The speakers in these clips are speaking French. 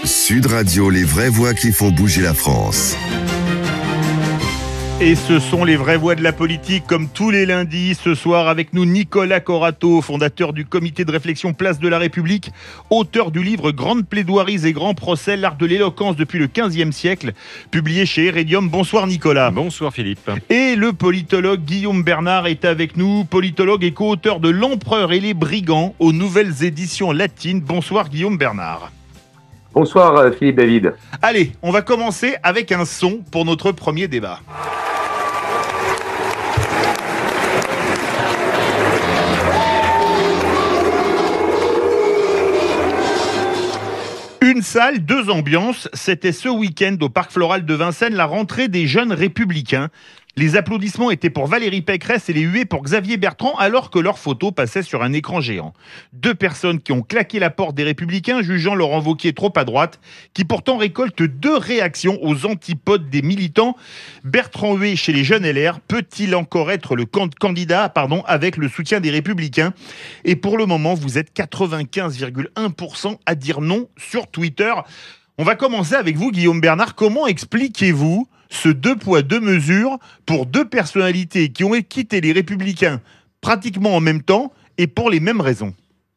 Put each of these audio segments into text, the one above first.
Sud Radio, les vraies voix qui font bouger la France. Et ce sont les vraies voix de la politique, comme tous les lundis. Ce soir, avec nous, Nicolas Corato, fondateur du comité de réflexion Place de la République, auteur du livre Grandes plaidoiries et grands procès, l'art de l'éloquence depuis le XVe siècle, publié chez Heredium. Bonsoir Nicolas. Bonsoir Philippe. Et le politologue Guillaume Bernard est avec nous, politologue et co-auteur de L'Empereur et les brigands aux nouvelles éditions latines. Bonsoir Guillaume Bernard. Bonsoir Philippe David. Allez, on va commencer avec un son pour notre premier débat. Une salle, deux ambiances, c'était ce week-end au Parc Floral de Vincennes, la rentrée des jeunes républicains. Les applaudissements étaient pour Valérie Pécresse et les huées pour Xavier Bertrand, alors que leurs photos passaient sur un écran géant. Deux personnes qui ont claqué la porte des Républicains, jugeant Laurent Wauquiez trop à droite, qui pourtant récoltent deux réactions aux antipodes des militants. Bertrand hué chez les jeunes LR, peut-il encore être le candidat avec le soutien des Républicains? Et pour le moment, vous êtes 95,1% à dire non sur Twitter. On va commencer avec vous, Guillaume Bernard. Comment expliquez-vous ce deux poids, deux mesures pour deux personnalités qui ont quitté les Républicains pratiquement en même temps et pour les mêmes raisons?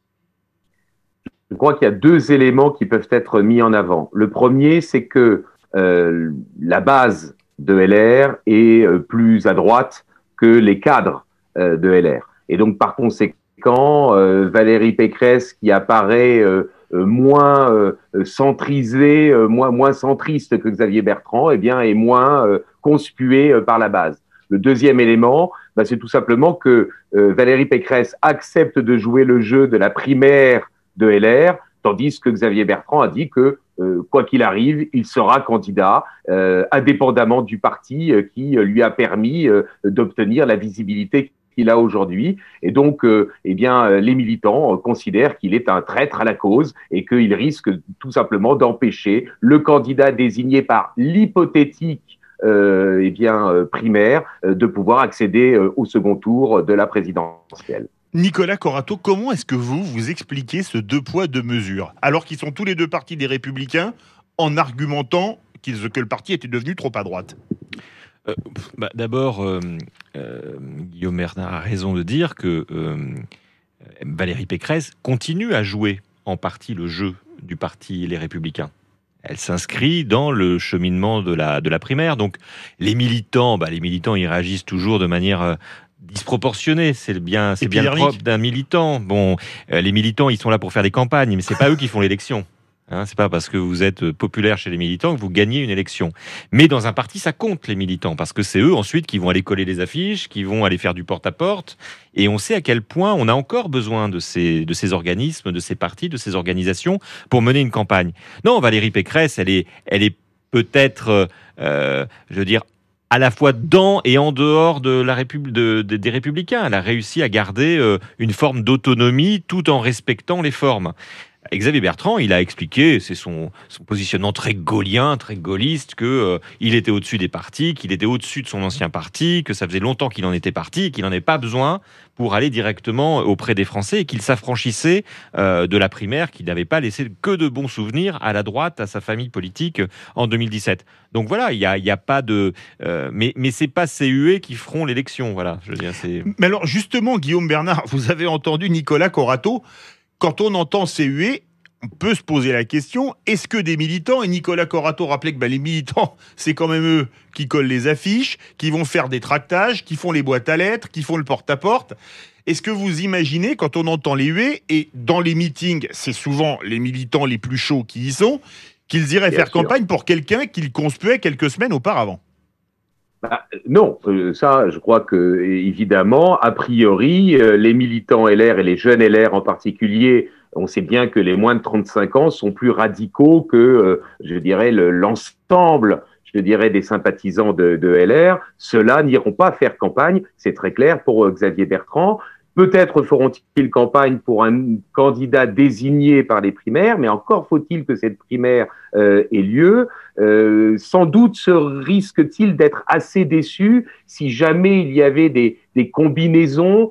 Je crois qu'il y a deux éléments qui peuvent être mis en avant. Le premier, c'est que la base de LR est plus à droite que les cadres de LR. Et donc, par conséquent, Valérie Pécresse, qui apparaît moins centrisé, moins centriste que Xavier Bertrand, eh bien, est moins conspué par la base. Le deuxième élément, c'est tout simplement que Valérie Pécresse accepte de jouer le jeu de la primaire de LR, tandis que Xavier Bertrand a dit que, quoi qu'il arrive, il sera candidat, indépendamment du parti qui lui a permis d'obtenir la visibilité qu'il a aujourd'hui. Et donc, les militants considèrent qu'il est un traître à la cause et qu'il risque tout simplement d'empêcher le candidat désigné par l'hypothétique primaire de pouvoir accéder au second tour de la présidentielle. Nicolas Corato, comment est-ce que vous expliquez ce deux poids, deux mesures, alors qu'ils sont tous les deux partis des Républicains, en argumentant que le parti était devenu trop à droite? D'abord, Guillaume Bernard a raison de dire que Valérie Pécresse continue à jouer en partie le jeu du parti Les Républicains. Elle s'inscrit dans le cheminement de la primaire. Donc les militants, ils réagissent toujours de manière disproportionnée. C'est bien le propre d'un militant. Bon, les militants, ils sont là pour faire des campagnes, mais c'est pas eux qui font l'élection. C'est pas parce que vous êtes populaire chez les militants que vous gagnez une élection. Mais dans un parti, ça compte, les militants, parce que c'est eux ensuite qui vont aller coller les affiches, qui vont aller faire du porte-à-porte. Et on sait à quel point on a encore besoin de ces organismes, de ces partis, de ces organisations pour mener une campagne. Non, Valérie Pécresse, elle est peut-être, à la fois dans et en dehors de des Républicains. Elle a réussi à garder une forme d'autonomie tout en respectant les formes. Xavier Bertrand, il a expliqué, c'est son positionnement très gaullien, très gaulliste, qu'il était au-dessus des partis, qu'il était au-dessus de son ancien parti, que ça faisait longtemps qu'il en était parti, qu'il n'en avait pas besoin pour aller directement auprès des Français et qu'il s'affranchissait de la primaire, qu'il n'avait pas laissé que de bons souvenirs à la droite, à sa famille politique en 2017. Donc voilà, il y a pas de... mais c'est pas ces huées qui feront l'élection, voilà. Je veux dire, Mais alors justement, Guillaume Bernard, vous avez entendu Nicolas Corato. Quand on entend ces huées, on peut se poser la question, est-ce que des militants, et Nicolas Corato rappelait que les militants, c'est quand même eux qui collent les affiches, qui vont faire des tractages, qui font les boîtes à lettres, qui font le porte-à-porte. Est-ce que vous imaginez, quand on entend les huées, et dans les meetings, c'est souvent les militants les plus chauds qui y sont, qu'ils iraient faire campagne pour quelqu'un qu'ils conspuaient quelques semaines auparavant? Non, ça, je crois que, évidemment, a priori, les militants LR et les jeunes LR en particulier, on sait bien que les moins de 35 ans sont plus radicaux que, l'ensemble, des sympathisants de LR. Ceux-là n'iront pas faire campagne, c'est très clair pour Xavier Bertrand. Peut-être feront-ils campagne pour un candidat désigné par les primaires, mais encore faut-il que cette primaire ait lieu. Sans doute se risque-t-il d'être assez déçu si jamais il y avait des combinaisons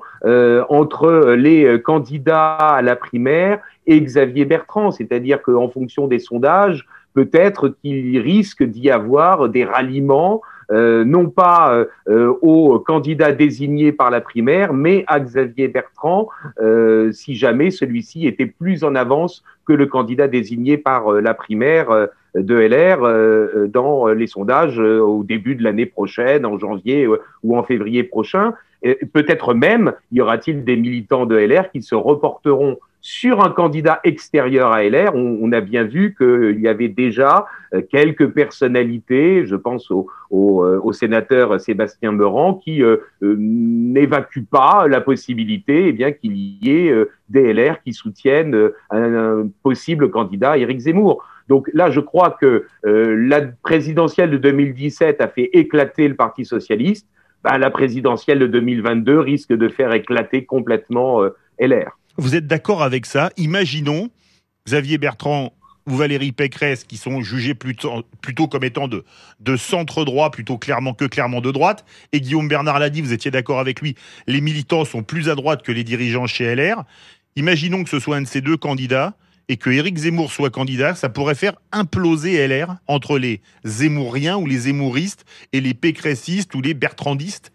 entre les candidats à la primaire et Xavier Bertrand, c'est-à-dire qu'en fonction des sondages, peut-être qu'il risque d'y avoir des ralliements, non pas au candidat désigné par la primaire, mais à Xavier Bertrand, si jamais celui-ci était plus en avance que le candidat désigné par la primaire de LR dans les sondages au début de l'année prochaine, en janvier ou en février prochain. Et peut-être même y aura-t-il des militants de LR qui se reporteront sur un candidat extérieur à LR. On a bien vu qu'il y avait déjà quelques personnalités, je pense au sénateur Sébastien Meurant, qui n'évacuent pas la possibilité qu'il y ait des LR qui soutiennent un possible candidat, Éric Zemmour. Donc là, je crois que la présidentielle de 2017 a fait éclater le Parti socialiste. La présidentielle de 2022 risque de faire éclater complètement LR. Vous êtes d'accord avec ça? Imaginons Xavier Bertrand ou Valérie Pécresse, qui sont jugés plutôt comme étant de centre-droit, plutôt clairement de droite. Et Guillaume Bernard l'a dit, vous étiez d'accord avec lui, les militants sont plus à droite que les dirigeants chez LR. Imaginons que ce soit un de ces deux candidats et que Éric Zemmour soit candidat, ça pourrait faire imploser LR entre les Zemmouriens ou les Zemmouristes et les Pécressistes ou les Bertrandistes.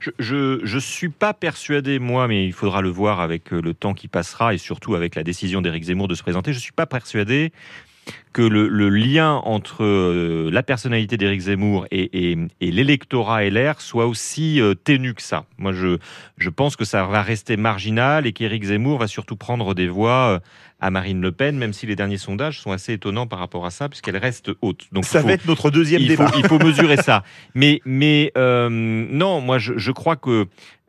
Je suis pas persuadé, moi, mais il faudra le voir avec le temps qui passera et surtout avec la décision d'Éric Zemmour de se présenter. Je suis pas persuadé que le lien entre la personnalité d'Éric Zemmour et l'électorat LR soit aussi ténu que ça. Moi, je pense que ça va rester marginal et qu'Éric Zemmour va surtout prendre des voix à Marine Le Pen, même si les derniers sondages sont assez étonnants par rapport à ça, puisqu'elle reste haute. Donc ça va être notre deuxième débat. Il faut mesurer ça. Mais non, moi, je crois que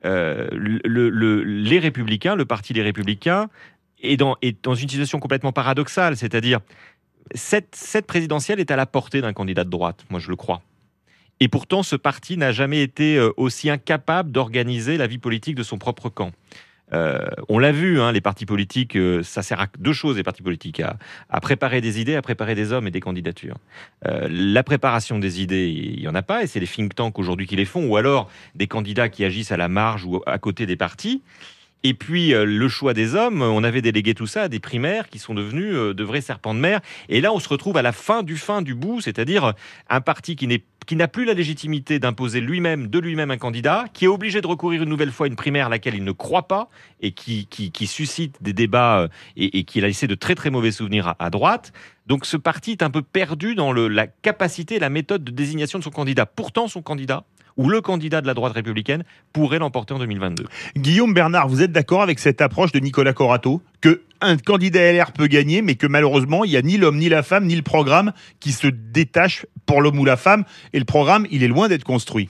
les Républicains, le parti des Républicains, est dans une situation complètement paradoxale, c'est-à-dire cette présidentielle est à la portée d'un candidat de droite, moi je le crois. Et pourtant, ce parti n'a jamais été aussi incapable d'organiser la vie politique de son propre camp. On l'a vu, les partis politiques, ça sert à deux choses, les partis politiques, à préparer des idées, à préparer des hommes et des candidatures. La préparation des idées, il n'y en a pas, et c'est les think tanks aujourd'hui qui les font, ou alors des candidats qui agissent à la marge ou à côté des partis. Et puis, le choix des hommes, on avait délégué tout ça à des primaires qui sont devenus de vrais serpents de mer. Et là, on se retrouve à la fin du bout, c'est-à-dire un parti qui n'a plus la légitimité d'imposer de lui-même un candidat, qui est obligé de recourir une nouvelle fois à une primaire à laquelle il ne croit pas et qui suscite des débats et qui a laissé de très très mauvais souvenirs à droite. Donc ce parti est un peu perdu dans la capacité et la méthode de désignation de son candidat. Pourtant, son candidat, ou le candidat de la droite républicaine, pourrait l'emporter en 2022. Guillaume Bernard, vous êtes d'accord avec cette approche de Nicolas Corato, qu'un candidat LR peut gagner, mais que malheureusement, il n'y a ni l'homme, ni la femme, ni le programme qui se détache pour l'homme ou la femme, et le programme, il est loin d'être construit?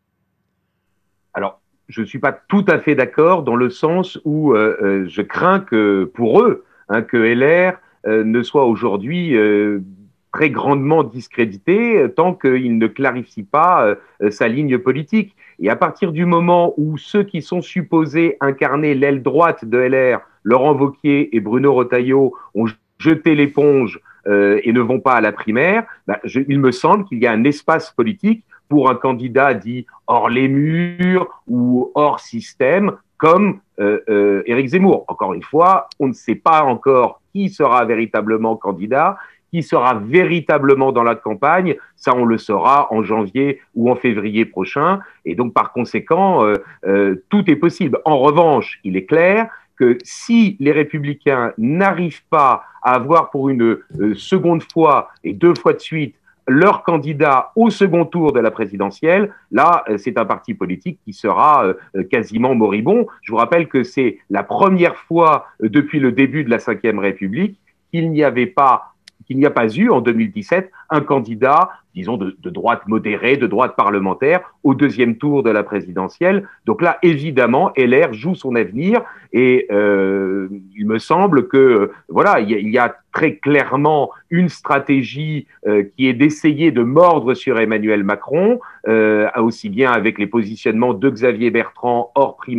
Alors, je ne suis pas tout à fait d'accord dans le sens où je crains que, pour eux, que LR ne soit aujourd'hui très grandement discrédité tant qu'il ne clarifie pas sa ligne politique. Et à partir du moment où ceux qui sont supposés incarner l'aile droite de LR, Laurent Wauquiez et Bruno Retailleau, ont jeté l'éponge et ne vont pas à la primaire, il me semble qu'il y a un espace politique pour un candidat dit hors les murs ou hors système, comme Éric Zemmour. Encore une fois, on ne sait pas encore qui sera véritablement candidat, qui sera véritablement dans la campagne. Ça, on le saura en janvier ou en février prochain. Et donc, par conséquent, tout est possible. En revanche, il est clair que si les Républicains n'arrivent pas à avoir pour une seconde fois et deux fois de suite leur candidat au second tour de la présidentielle, là, c'est un parti politique qui sera quasiment moribond. Je vous rappelle que c'est la première fois depuis le début de la Ve République qu'il n'y a pas eu en 2017 un candidat, disons, de droite modérée, de droite parlementaire, au deuxième tour de la présidentielle. Donc là, évidemment, LR joue son avenir et il me semble que, voilà, il y a très clairement une stratégie qui est d'essayer de mordre sur Emmanuel Macron, aussi bien avec les positionnements de Xavier Bertrand hors primaire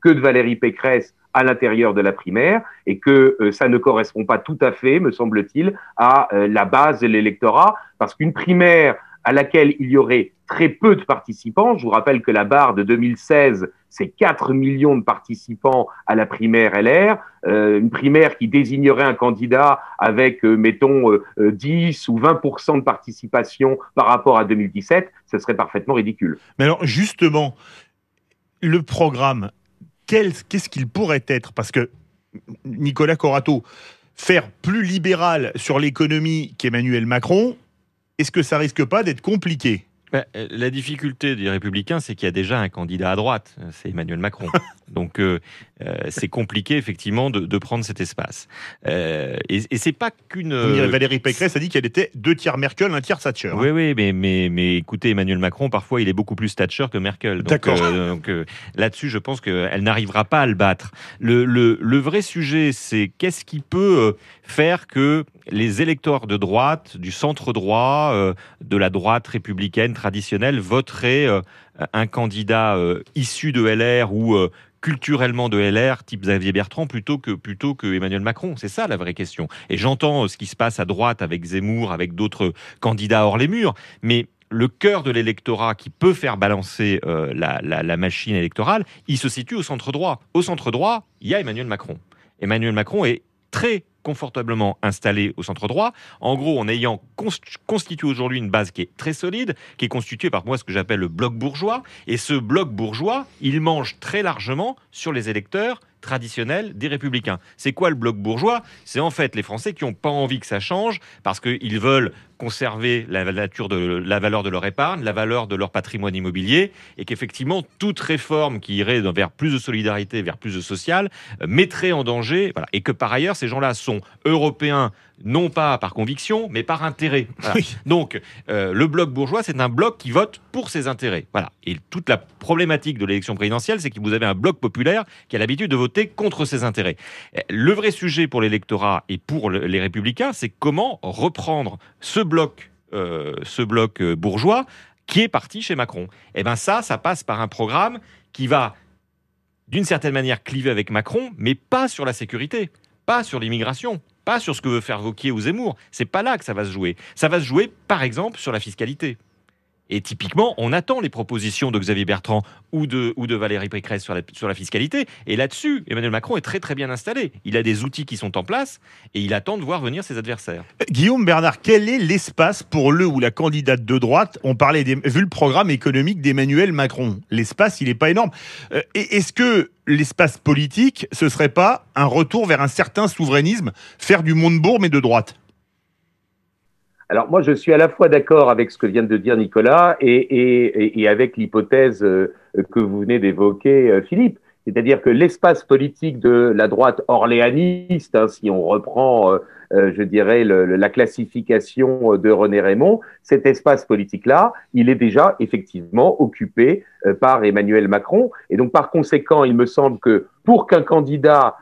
que de Valérie Pécresse à l'intérieur de la primaire, et que ça ne correspond pas tout à fait, me semble-t-il, à la base de l'électorat, parce qu'une primaire à laquelle il y aurait très peu de participants, je vous rappelle que la barre de 2016, c'est 4 millions de participants à la primaire LR, une primaire qui désignerait un candidat avec, mettons, 10 ou 20% de participation par rapport à 2017, ce serait parfaitement ridicule. Mais alors, justement, le programme, qu'est-ce qu'il pourrait être? Parce que Nicolas Corato, faire plus libéral sur l'économie qu'Emmanuel Macron, est-ce que ça risque pas d'être compliqué? La difficulté des Républicains, c'est qu'il y a déjà un candidat à droite, c'est Emmanuel Macron. Donc, c'est compliqué, effectivement, de prendre cet espace. Et c'est pas qu'une... Valérie Pécresse a dit qu'elle était 2 tiers Merkel, 1 tiers Thatcher. Oui, oui, mais écoutez, Emmanuel Macron, parfois, il est beaucoup plus Thatcher que Merkel. Donc, d'accord. Là-dessus, je pense qu'elle n'arrivera pas à le battre. Le vrai sujet, c'est qu'est-ce qui peut faire que les électeurs de droite, du centre droit, de la droite républicaine traditionnelle, voteraient un candidat issu de LR ou culturellement de LR, type Xavier Bertrand, plutôt que Emmanuel Macron. C'est ça la vraie question. Et j'entends ce qui se passe à droite avec Zemmour, avec d'autres candidats hors les murs, mais le cœur de l'électorat qui peut faire balancer la machine électorale, il se situe au centre droit. Au centre droit, il y a Emmanuel Macron. Emmanuel Macron est très confortablement installé au centre droit, en gros en ayant constitué aujourd'hui une base qui est très solide, qui est constituée par moi ce que j'appelle le bloc bourgeois, et ce bloc bourgeois, il mange très largement sur les électeurs traditionnels des Républicains. C'est quoi le bloc bourgeois? C'est en fait les Français qui n'ont pas envie que ça change, parce qu'ils veulent conserver la valeur de leur épargne, la valeur de leur patrimoine immobilier, et qu'effectivement, toute réforme qui irait vers plus de solidarité, vers plus de social, mettrait en danger, voilà. Et que par ailleurs, ces gens-là sont européens, non pas par conviction, mais par intérêt. Voilà. Oui. Donc, le bloc bourgeois, c'est un bloc qui vote pour ses intérêts. Voilà. Et toute la problématique de l'élection présidentielle, c'est que vous avez un bloc populaire qui a l'habitude de voter contre ses intérêts. Le vrai sujet pour l'électorat et pour les Républicains, c'est comment reprendre ce bloc bourgeois qui est parti chez Macron. Et bien ça passe par un programme qui va, d'une certaine manière, cliver avec Macron, mais pas sur la sécurité, pas sur l'immigration, pas sur ce que veut faire Wauquiez ou Zemmour. C'est pas là que ça va se jouer. Ça va se jouer, par exemple, sur la fiscalité. Et typiquement, on attend les propositions de Xavier Bertrand ou de Valérie Pécresse sur la fiscalité. Et là-dessus, Emmanuel Macron est très très bien installé. Il a des outils qui sont en place et il attend de voir venir ses adversaires. Guillaume Bernard, quel est l'espace pour le ou la candidate de droite? On parlait, vu le programme économique d'Emmanuel Macron. L'espace, il n'est pas énorme. Est-ce que l'espace politique, ce serait pas un retour vers un certain souverainisme, faire du Montebourg mais de droite? Alors moi, je suis à la fois d'accord avec ce que vient de dire Nicolas et avec l'hypothèse que vous venez d'évoquer, Philippe. C'est-à-dire que l'espace politique de la droite orléaniste, hein, si on reprend, je dirais, la classification de René Raymond, cet espace politique-là, il est déjà effectivement occupé par Emmanuel Macron. Et donc, par conséquent, il me semble que pour qu'un candidat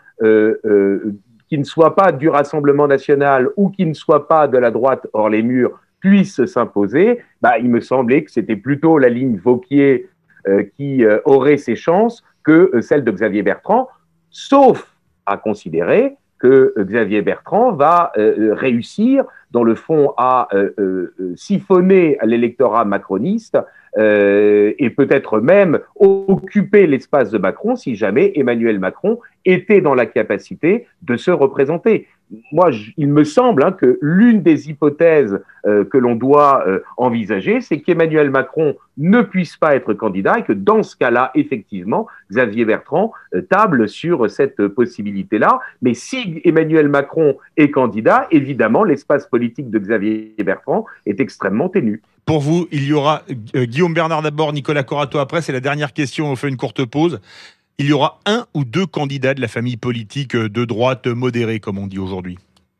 qui ne soit pas du Rassemblement national ou qui ne soit pas de la droite hors les murs puisse s'imposer, il me semblait que c'était plutôt la ligne Wauquiez qui aurait ses chances que celle de Xavier Bertrand, sauf à considérer que Xavier Bertrand va réussir, dans le fond, à siphonner l'électorat macroniste et peut-être même occuper l'espace de Macron si jamais Emmanuel Macron était dans la capacité de se représenter. Moi, il me semble que l'une des hypothèses que l'on doit envisager, c'est qu'Emmanuel Macron ne puisse pas être candidat et que dans ce cas-là, effectivement, Xavier Bertrand table sur cette possibilité-là. Mais si Emmanuel Macron est candidat, évidemment, l'espace politique de Xavier Bertrand est extrêmement ténu. Pour vous, il y aura Guillaume Bernard d'abord, Nicolas Corato après, c'est la dernière question, on fait une courte pause. Il y aura 1 ou 2 candidats de la famille politique de droite modérée, comme on dit aujourd'hui.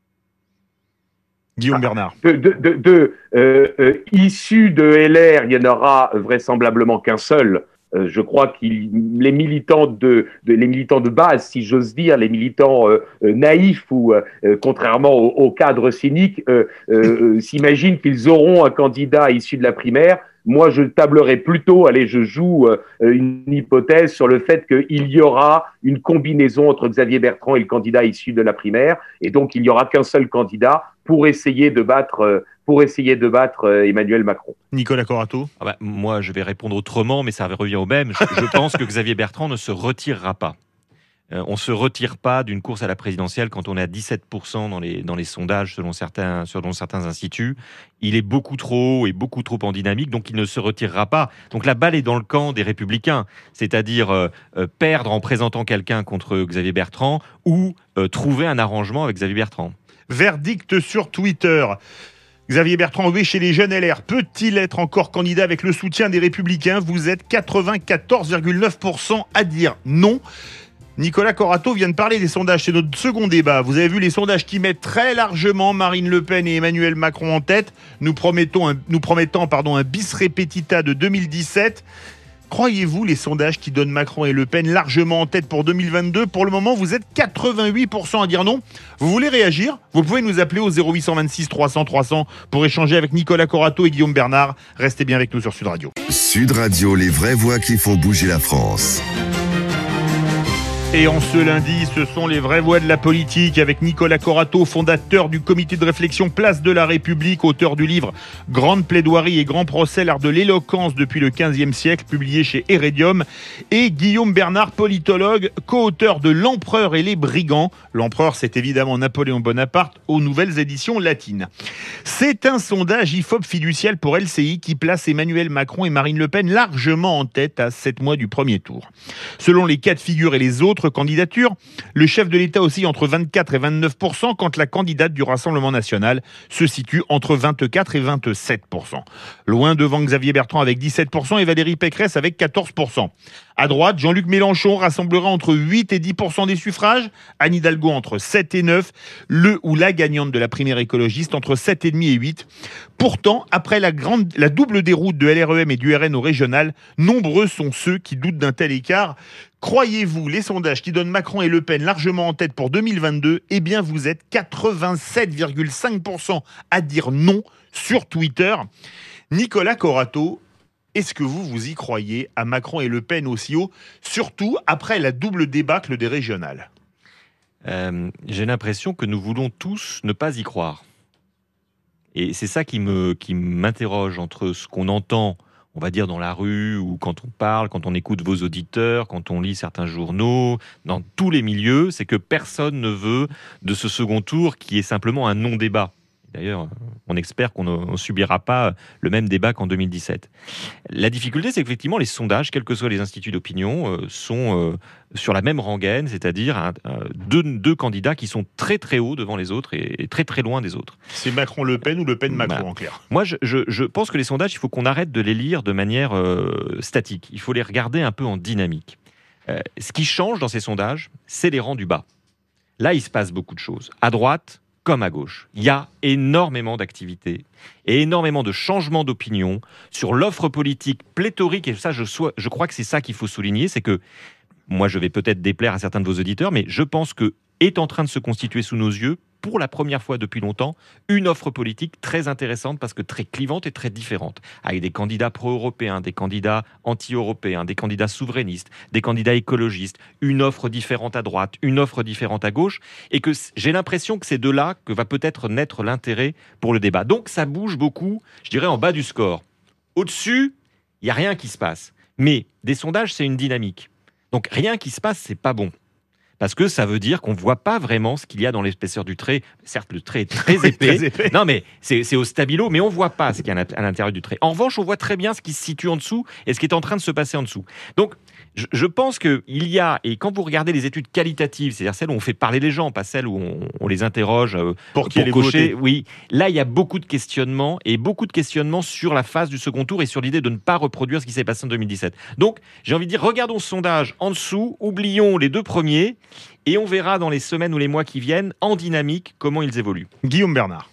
Guillaume Bernard. Issus de LR, il n'y en aura vraisemblablement qu'un seul. Je crois que les militants de base, si j'ose dire, les militants naïfs ou contrairement aux cadres cyniques, s'imaginent qu'ils auront un candidat issu de la primaire. moi, je tablerais plutôt, allez, je joue une hypothèse sur le fait qu'il y aura une combinaison entre Xavier Bertrand et le candidat issu de la primaire, et donc il n'y aura qu'un seul candidat pour essayer de battre Emmanuel Macron. Nicolas Corato. Moi, je vais répondre autrement, mais ça revient au même. Je pense que Xavier Bertrand ne se retirera pas. On ne se retire pas d'une course à la présidentielle quand on est à 17% dans les sondages selon certains instituts. Il est beaucoup trop haut et beaucoup trop en dynamique, donc il ne se retirera pas. Donc la balle est dans le camp des Républicains, c'est-à-dire perdre en présentant quelqu'un contre Xavier Bertrand ou trouver un arrangement avec Xavier Bertrand. Verdict sur Twitter. Xavier Bertrand, oui, chez les jeunes LR, peut-il être encore candidat avec le soutien des Républicains? Vous êtes 94,9% à dire non. Nicolas Corato vient de parler des sondages, c'est notre second débat. Vous avez vu les sondages qui mettent très largement Marine Le Pen et Emmanuel Macron en tête, nous promettant un bis repetita de 2017. Croyez-vous les sondages qui donnent Macron et Le Pen largement en tête pour 2022? Pour le moment, vous êtes 88% à dire non. Vous voulez réagir? Vous pouvez nous appeler au 0826 300 300 pour échanger avec Nicolas Corato et Guillaume Bernard. Restez bien avec nous sur Sud Radio. Sud Radio, les vraies voix qui font bouger la France. Et en ce lundi, ce sont les vraies voix de la politique avec Nicolas Corato, fondateur du comité de réflexion Place de la République, auteur du livre Grande plaidoirie et grand procès, l'art de l'éloquence depuis le XVe siècle, publié chez Heredium, et Guillaume Bernard, politologue, co-auteur de L'Empereur et les brigands. L'empereur, c'est évidemment Napoléon Bonaparte, aux nouvelles éditions latines. C'est un sondage IFOP fiducial pour LCI qui place Emmanuel Macron et Marine Le Pen largement en tête à 7 mois du premier tour. Selon les cas de figure et les autres candidatures, le chef de l'État oscille entre 24 et 29%, quand la candidate du Rassemblement national se situe entre 24 et 27%. Loin devant Xavier Bertrand avec 17% et Valérie Pécresse avec 14%. À droite, Jean-Luc Mélenchon rassemblera entre 8 et 10% des suffrages, Anne Hidalgo entre 7 et 9, le ou la gagnante de la primaire écologiste entre 7,5 et 8. Pourtant, après la double déroute de LREM et du RN au régional, nombreux sont ceux qui doutent d'un tel écart. Croyez-vous les sondages qui donnent Macron et Le Pen largement en tête pour 2022? Eh bien, vous êtes 87,5% à dire non sur Twitter. Nicolas Corato, est-ce que vous y croyez à Macron et Le Pen aussi haut, surtout après la double débâcle des régionales? J'ai l'impression que nous voulons tous ne pas y croire. Et c'est ça qui m'interroge entre ce qu'on entend, on va dire, dans la rue, ou quand on parle, quand on écoute vos auditeurs, quand on lit certains journaux, dans tous les milieux, c'est que personne ne veut de ce second tour qui est simplement un non-débat. D'ailleurs, on espère qu'on ne subira pas le même débat qu'en 2017. La difficulté, c'est qu'effectivement, les sondages, quels que soient les instituts d'opinion, sont sur la même rengaine, c'est-à-dire deux candidats qui sont très très hauts devant les autres et très très loin des autres. C'est Macron-Le Pen ou Le Pen-Macron en clair? Moi, je pense que les sondages, il faut qu'on arrête de les lire de manière statique. Il faut les regarder un peu en dynamique. Ce qui change dans ces sondages, c'est les rangs du bas. Là, il se passe beaucoup de choses. À droite, comme à gauche. Il y a énormément d'activités et énormément de changements d'opinion sur l'offre politique pléthorique. Et ça, je crois que c'est ça qu'il faut souligner. C'est que, moi, je vais peut-être déplaire à certains de vos auditeurs, mais je pense que est en train de se constituer sous nos yeux, pour la première fois depuis longtemps, une offre politique très intéressante parce que très clivante et très différente, avec des candidats pro-européens, des candidats anti-européens, des candidats souverainistes, des candidats écologistes, une offre différente à droite, une offre différente à gauche, et que j'ai l'impression que c'est de là que va peut-être naître l'intérêt pour le débat. Donc ça bouge beaucoup, je dirais, en bas du score. Au-dessus, il n'y a rien qui se passe. Mais des sondages, c'est une dynamique. Donc rien qui se passe, c'est pas bon. Parce que ça veut dire qu'on ne voit pas vraiment ce qu'il y a dans l'épaisseur du trait. Certes, le trait est très épais. Très épais. Non, mais c'est au stabilo, mais on ne voit pas ce qu'il y a à l'intérieur du trait. En revanche, on voit très bien ce qui se situe en dessous et ce qui est en train de se passer en dessous. Donc, je pense qu'il y a, et quand vous regardez les études qualitatives, c'est-à-dire celles où on fait parler les gens, pas celles où on les interroge pour cocher, oui, là, il y a beaucoup de questionnements, et beaucoup de questionnements sur la phase du second tour et sur l'idée de ne pas reproduire ce qui s'est passé en 2017. Donc, j'ai envie de dire, regardons ce sondage en dessous, oublions les deux premiers, et on verra dans les semaines ou les mois qui viennent, en dynamique, comment ils évoluent. Guillaume Bernard.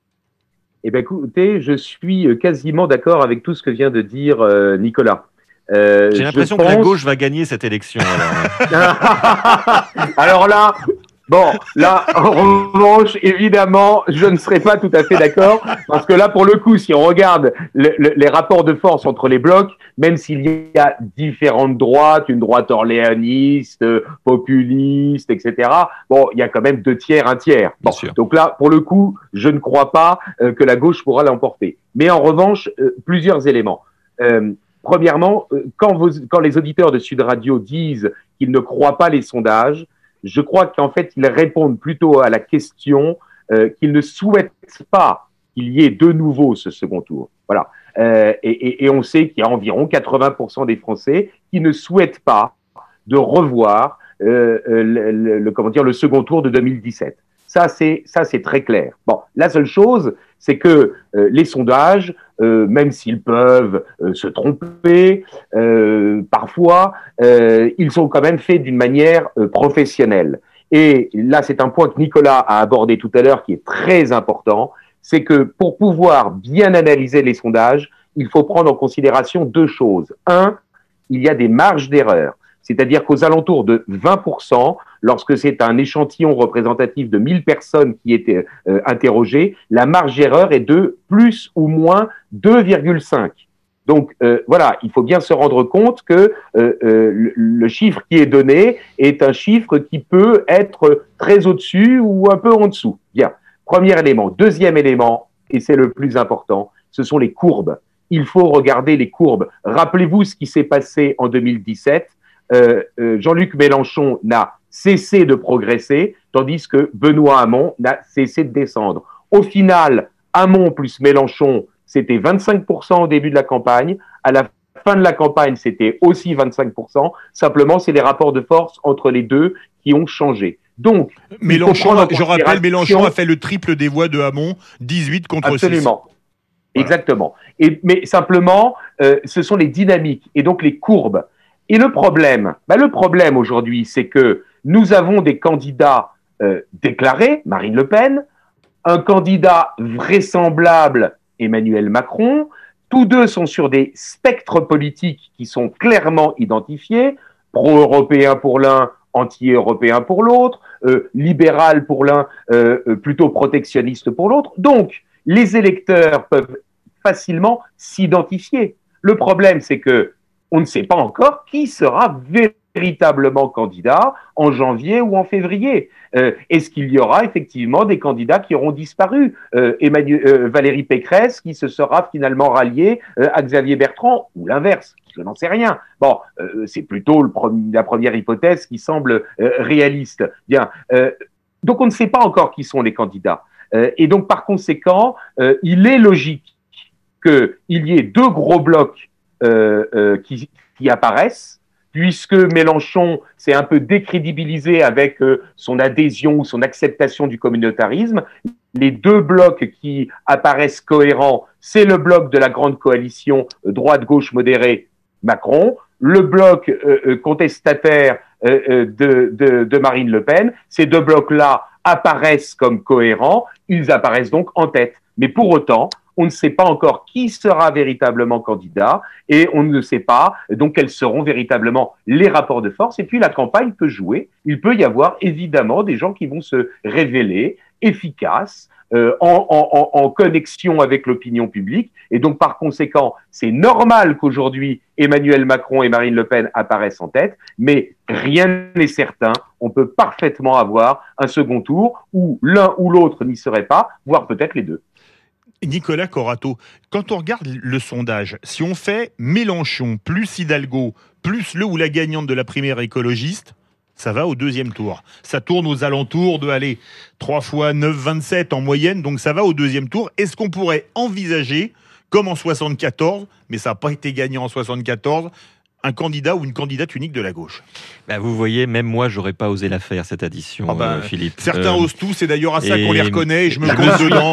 Eh bien, écoutez, je suis quasiment d'accord avec tout ce que vient de dire Nicolas. J'ai l'impression que la gauche va gagner cette élection. Alors là, Bon, là, en revanche, évidemment, je ne serais pas tout à fait d'accord, parce que là, pour le coup, si on regarde les rapports de force entre les blocs, même s'il y a différentes droites, une droite orléaniste, populiste, etc., bon, il y a quand même 2 tiers, 1 tiers. Bon, donc là, pour le coup, je ne crois pas que la gauche pourra l'emporter. Mais en revanche, plusieurs éléments. Premièrement, quand les auditeurs de Sud Radio disent qu'ils ne croient pas les sondages, je crois qu'en fait, ils répondent plutôt à la question qu'ils ne souhaitent pas qu'il y ait de nouveau ce second tour. Voilà. Et on sait qu'il y a environ 80% des Français qui ne souhaitent pas de revoir le second tour de 2017. Ça, c'est très clair. Bon, la seule chose, c'est que les sondages, même s'ils peuvent se tromper, parfois, ils sont quand même faits d'une manière professionnelle. Et là, c'est un point que Nicolas a abordé tout à l'heure qui est très important, c'est que pour pouvoir bien analyser les sondages, il faut prendre en considération 2 choses. 1, il y a des marges d'erreur. C'est-à-dire qu'aux alentours de 20%, lorsque c'est un échantillon représentatif de 1000 personnes qui étaient interrogées, la marge d'erreur est de plus ou moins 2,5. Donc voilà, il faut bien se rendre compte que le chiffre qui est donné est un chiffre qui peut être très au-dessus ou un peu en dessous. Bien, premier élément. Deuxième élément, et c'est le plus important, ce sont les courbes. Il faut regarder les courbes. Rappelez-vous ce qui s'est passé en 2017. Jean-Luc Mélenchon n'a cessé de progresser, tandis que Benoît Hamon n'a cessé de descendre. Au final, Hamon plus Mélenchon, c'était 25% au début de la campagne. À la fin de la campagne, c'était aussi 25%. Simplement, c'est les rapports de force entre les deux qui ont changé. Donc, Mélenchon, je rappelle, Mélenchon a fait le triple des voix de Hamon, 18 contre 6. Absolument. Voilà. Exactement. Mais simplement, ce sont les dynamiques et donc les courbes. Et le problème aujourd'hui, c'est que nous avons des candidats déclarés, Marine Le Pen, un candidat vraisemblable, Emmanuel Macron. Tous deux sont sur des spectres politiques qui sont clairement identifiés, pro-européen pour l'un, anti-européen pour l'autre, libéral pour l'un, plutôt protectionniste pour l'autre. Donc, les électeurs peuvent facilement s'identifier. Le problème, c'est que on ne sait pas encore qui sera véritablement candidat en janvier ou en février. Est-ce qu'il y aura effectivement des candidats qui auront disparu ? Valérie Pécresse qui se sera finalement ralliée à Xavier Bertrand ou l'inverse ? Je n'en sais rien. Bon, c'est plutôt la première hypothèse qui semble réaliste. Bien, donc on ne sait pas encore qui sont les candidats. Et donc par conséquent, il est logique qu'il y ait 2 gros blocs qui apparaissent, puisque Mélenchon s'est un peu décrédibilisé avec son adhésion ou son acceptation du communautarisme. Les 2 blocs qui apparaissent cohérents, c'est le bloc de la grande coalition droite-gauche modérée Macron, le bloc contestataire de Marine Le Pen. Ces 2 blocs-là apparaissent comme cohérents, ils apparaissent donc en tête. Mais pour autant, on ne sait pas encore qui sera véritablement candidat et on ne sait pas donc quels seront véritablement les rapports de force. Et puis la campagne peut jouer. Il peut y avoir évidemment des gens qui vont se révéler efficaces en connexion avec l'opinion publique. Et donc par conséquent, c'est normal qu'aujourd'hui Emmanuel Macron et Marine Le Pen apparaissent en tête, mais rien n'est certain. On peut parfaitement avoir un second tour où l'un ou l'autre n'y serait pas, voire peut-être les deux. Nicolas Corato, quand on regarde le sondage, si on fait Mélenchon plus Hidalgo plus le ou la gagnante de la primaire écologiste, ça va au 2e tour. Ça tourne aux alentours de 3 fois 9, 27 en moyenne, donc ça va au 2e tour. Est-ce qu'on pourrait envisager, comme en 74, mais ça n'a pas été gagné en 74, un candidat ou une candidate unique de la gauche? Vous voyez, même moi, j'aurais pas osé la faire, cette addition, Philippe. Certains osent tout, c'est d'ailleurs à ça qu'on les reconnaît, et je me compte dedans.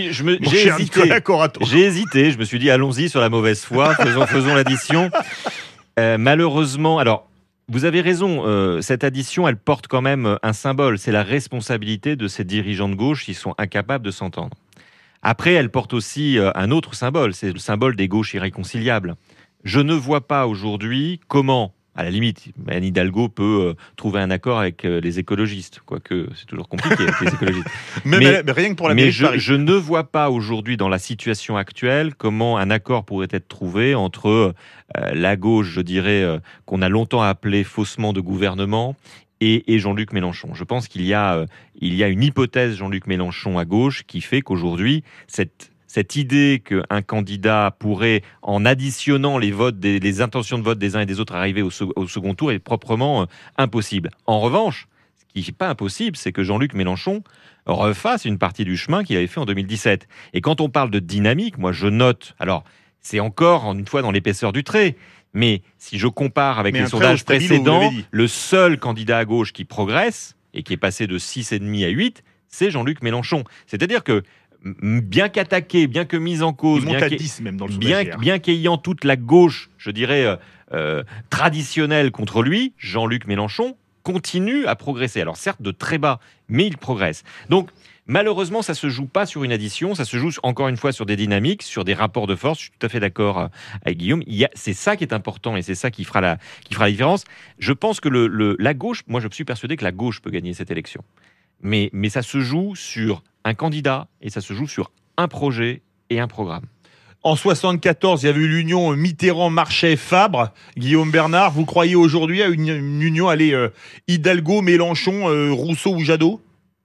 J'ai hésité, je me suis dit, allons-y sur la mauvaise foi, faisons l'addition. Malheureusement, alors, vous avez raison, cette addition, elle porte quand même un symbole, c'est la responsabilité de ces dirigeants de gauche qui sont incapables de s'entendre. Après, elle porte aussi un autre symbole, c'est le symbole des gauches irréconciliables. Je ne vois pas aujourd'hui comment À la limite, Anne Hidalgo peut trouver un accord avec les écologistes, quoique c'est toujours compliqué avec les écologistes. Mais rien que pour la mairie de Paris. Je ne vois pas aujourd'hui, dans la situation actuelle, comment un accord pourrait être trouvé entre la gauche, je dirais, qu'on a longtemps appelée faussement de gouvernement, et Jean-Luc Mélenchon. Je pense qu'il y a une hypothèse Jean-Luc Mélenchon à gauche qui fait qu'aujourd'hui, cette idée qu'un candidat pourrait, en additionnant les intentions de vote des uns et des autres, arriver au second tour est proprement impossible. En revanche, ce qui n'est pas impossible, c'est que Jean-Luc Mélenchon refasse une partie du chemin qu'il avait fait en 2017. Et quand on parle de dynamique, moi je note, alors c'est encore une fois dans l'épaisseur du trait, mais si je compare avec les sondages précédents, le seul candidat à gauche qui progresse, et qui est passé de 6,5 à 8, c'est Jean-Luc Mélenchon. C'est-à-dire que bien qu'attaqué, bien que mis en cause, bien qu'ayant toute la gauche, je dirais, traditionnelle contre lui, Jean-Luc Mélenchon continue à progresser. Alors certes de très bas, mais il progresse. Donc malheureusement, ça ne se joue pas sur une addition, ça se joue encore une fois sur des dynamiques, sur des rapports de force. Je suis tout à fait d'accord avec Guillaume. C'est ça qui est important et c'est ça qui fera la différence. Je pense que la gauche, moi je suis persuadé que la gauche peut gagner cette élection. Mais ça se joue sur un candidat et ça se joue sur un projet et un programme. En 74, il y avait eu l'union Mitterrand-Marchais-Fabre. Guillaume Bernard, vous croyez aujourd'hui à une union, Hidalgo, Mélenchon, Rousseau ou Jadot ?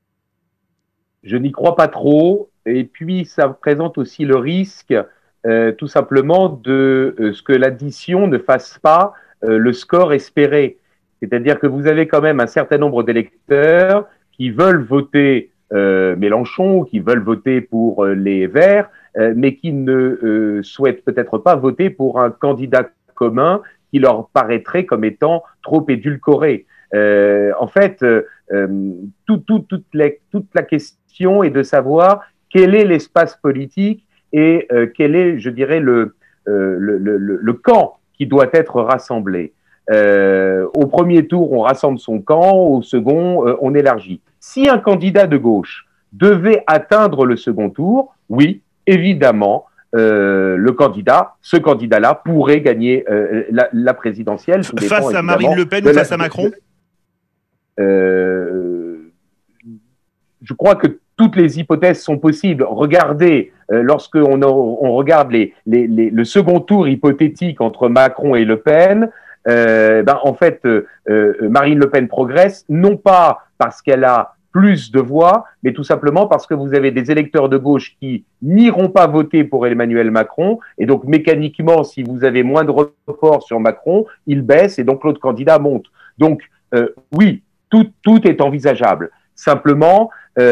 Je n'y crois pas trop. Et puis, ça présente aussi le risque, tout simplement, de ce que l'addition ne fasse pas le score espéré. C'est-à-dire que vous avez quand même un certain nombre d'électeurs qui veulent voter Mélenchon, qui veulent voter pour les Verts, mais qui ne souhaitent peut-être pas voter pour un candidat commun qui leur paraîtrait comme étant trop édulcoré. En fait, toute la question est de savoir quel est l'espace politique et quel est, je dirais, le camp qui doit être rassemblé. Au premier tour, on rassemble son camp, au second, on élargit. Si un candidat de gauche devait atteindre le second tour, oui, évidemment, ce candidat-là pourrait gagner la présidentielle. Face à Marine Le Pen ou face à Macron ? Je crois que toutes les hypothèses sont possibles. Regardez, lorsqu'on regarde le second tour hypothétique entre Macron et Le Pen, en fait, Marine Le Pen progresse, non pas parce qu'elle a plus de voix, mais tout simplement parce que vous avez des électeurs de gauche qui n'iront pas voter pour Emmanuel Macron, et donc mécaniquement, si vous avez moins de report sur Macron, il baisse et donc l'autre candidat monte. Donc, oui, tout est envisageable. Simplement,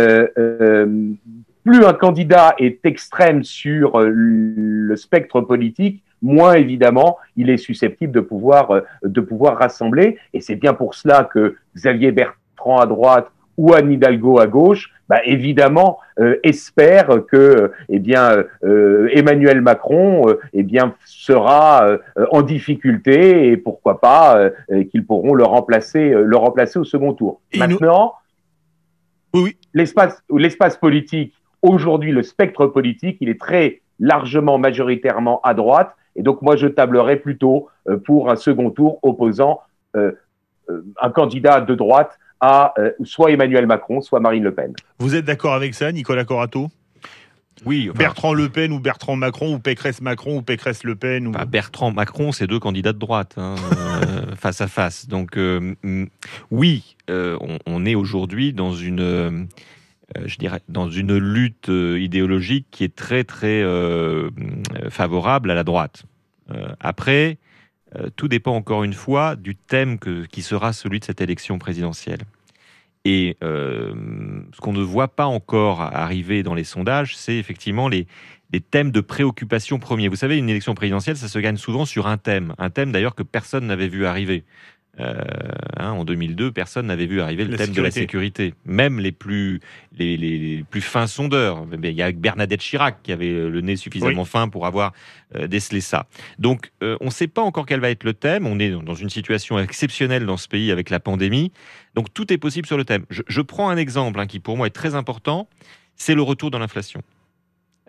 plus un candidat est extrême sur le spectre politique, moins évidemment il est susceptible de pouvoir rassembler. Et c'est bien pour cela que Xavier Bertrand à droite ou Anne Hidalgo à gauche, évidemment, espère que Emmanuel Macron sera en difficulté et pourquoi pas qu'ils pourront le remplacer au second tour. Et maintenant, oui. L'espace politique, aujourd'hui, le spectre politique, il est très largement, majoritairement à droite. Et donc, moi, je tablerais plutôt pour un second tour opposant un candidat de droite à soit Emmanuel Macron, soit Marine Le Pen. Vous êtes d'accord avec ça, Nicolas Corato ? Oui. Bertrand Le Pen ou Bertrand Macron ou Pécresse Macron ou Pécresse Le Pen ou... Bertrand Macron, c'est deux candidats de droite, face à face. Donc, oui, on est aujourd'hui dans une... dans une lutte idéologique qui est très, très favorable à la droite. Après, tout dépend encore une fois du thème qui sera celui de cette élection présidentielle. Et ce qu'on ne voit pas encore arriver dans les sondages, c'est effectivement les thèmes de préoccupation premiers. Vous savez, une élection présidentielle, ça se gagne souvent sur un thème d'ailleurs que personne n'avait vu arriver. En 2002, personne n'avait vu arriver le thème de la sécurité. Même les plus fins sondeurs. Il y a Bernadette Chirac qui avait le nez suffisamment fin pour avoir décelé ça. Donc, on ne sait pas encore quel va être le thème. On est dans une situation exceptionnelle dans ce pays avec la pandémie. Donc, tout est possible sur le thème. Je prends un exemple qui, pour moi, est très important. C'est le retour de l'inflation.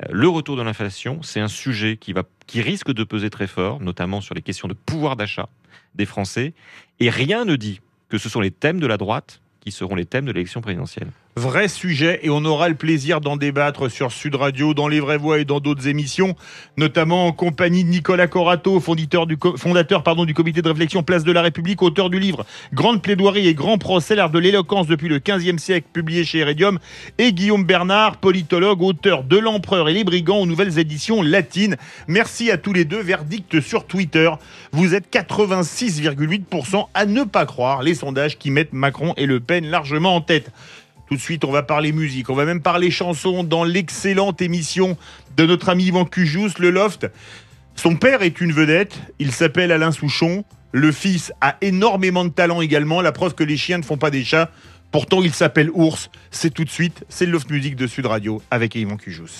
Le retour de l'inflation, c'est un sujet qui risque de peser très fort, notamment sur les questions de pouvoir d'achat des Français. Et rien ne dit que ce sont les thèmes de la droite qui seront les thèmes de l'élection présidentielle. Vrai sujet, et on aura le plaisir d'en débattre sur Sud Radio, dans Les Vraies Voix et dans d'autres émissions, notamment en compagnie de Nicolas Corato, fondateur du comité de réflexion Place de la République, auteur du livre Grande plaidoirie et grand procès, l'art de l'éloquence depuis le XVe siècle, publié chez Heredium, et Guillaume Bernard, politologue, auteur de L'Empereur et les Brigands aux nouvelles éditions latines. Merci à tous les deux. Verdict sur Twitter. Vous êtes 86,8% à ne pas croire les sondages qui mettent Macron et Le Pen largement en tête. Tout de suite, on va parler musique, on va même parler chansons dans l'excellente émission de notre ami Yvan Cujous, Le Loft. Son père est une vedette, il s'appelle Alain Souchon. Le fils a énormément de talent également, la preuve que les chiens ne font pas des chats. Pourtant, il s'appelle Ours. C'est tout de suite, c'est le Loft Music de Sud Radio avec Yvan Cujous.